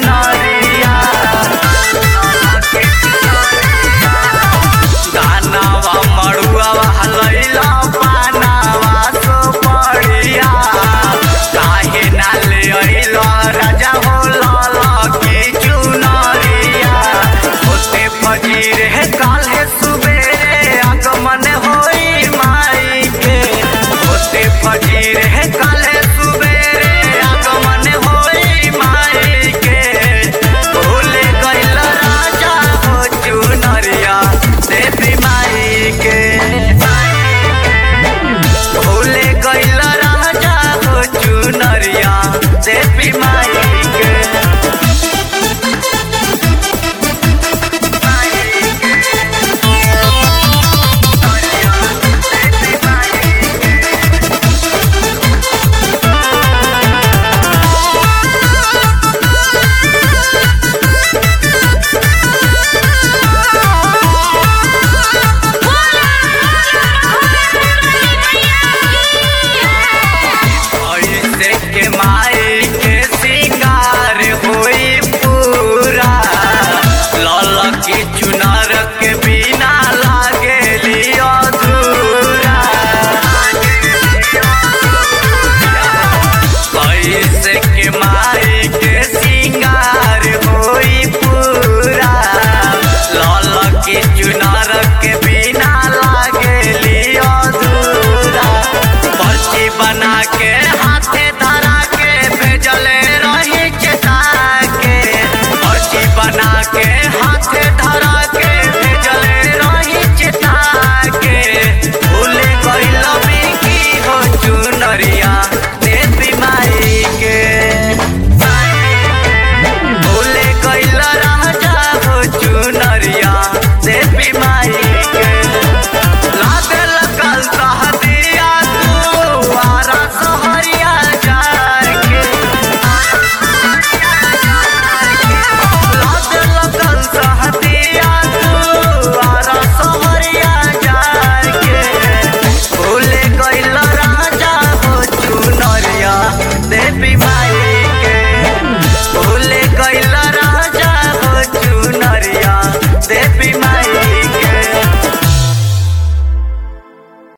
चुनरिया गानावा मड़ुआवा लैला पानावा सो पड़िया काहे ना ले अइला राजा हो लाला की चुनरिया होते फजीर है काल्हे सुबेरे आगमन होई माई के होते फजीर है काल्हे सुबेरे आगमन होई माई के भूले गइल राजा हो चुनरिया देवी माई के भूले गइल राजा हो चुनरिया देवी माई के ऐसे के माई के सिंगार होई पूरा लाला की चुनर के बिना लागेली अधूरा ऐसे के माई के सिंगार होई पूरा लाला की चुनर के बिना लागेली अधूरा पर्ची बना के हाथे धरा के भेजले रही चेता के पर्ची बना के हाथे धरा के भेजले रही चेता के भूले गइल बिकी हो चुनरिया देवी माई के भूले गइल राजा हो चुनरिया देवी माई के लागल कल सहदिया तू आरा सहरिया जाके लागल कल सहदिया तू आरा सहरिया जाके भूले गइल राजा हो चुनरिया देवी माई